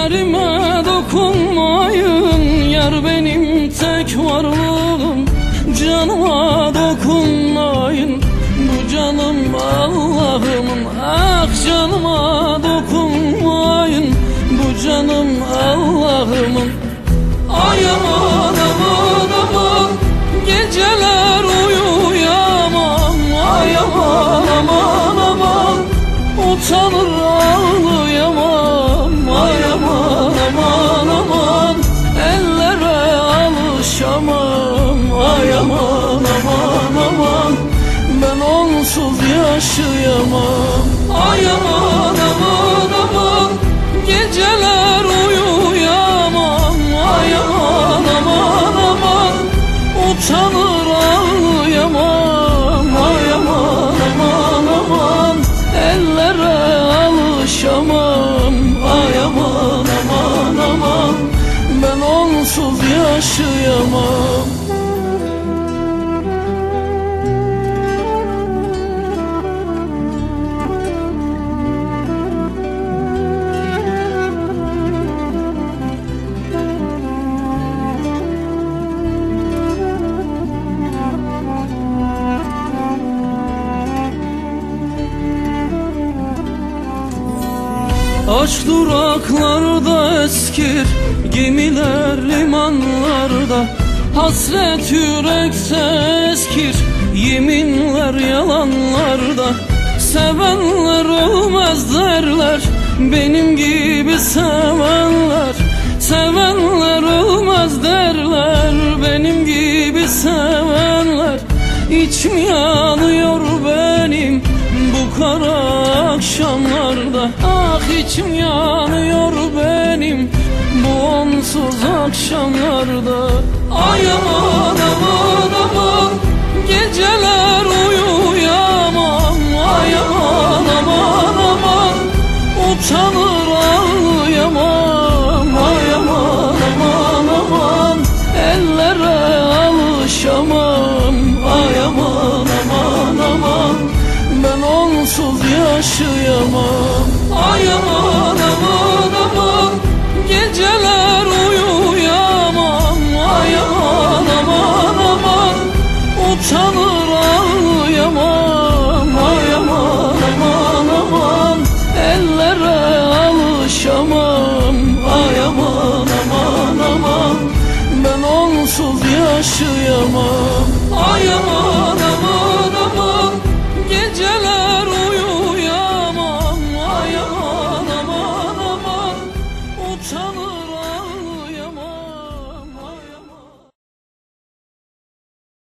Ciğerime dokunmayın, yar benim tek varlığım. Canıma dokunmayın, bu canım Allah'ımın. Ah canıma dokunmayın, bu canım Allah'ımın. Ay aman aman aman, geceler uyuyamam. Ay aman aman aman, utanır ağlayamam. Ay aman aman aman, ellere alışamam. Ay aman aman aman, ben onsuz yaşayamam. Ay aman aman aman, geceler uyuyamam. Ay aman aman aman, utanır ağlayamam. Ay aman aman aman, ellere alışamam. Ay aman aman aman, ben onsuz yaşayamam. Aç duraklarda eskir gemiler limanlarda. Hasret yürekte eskir, yeminler yalanlarda. Sevenler olmaz derler, benim gibi sevenler. Sevenler olmaz derler, benim gibi sevenler. İçim yanıyor benim bu kara akşamlarda. Ah içim yanıyor benim bu onsuz akşamlarda. Ay aman aman aman,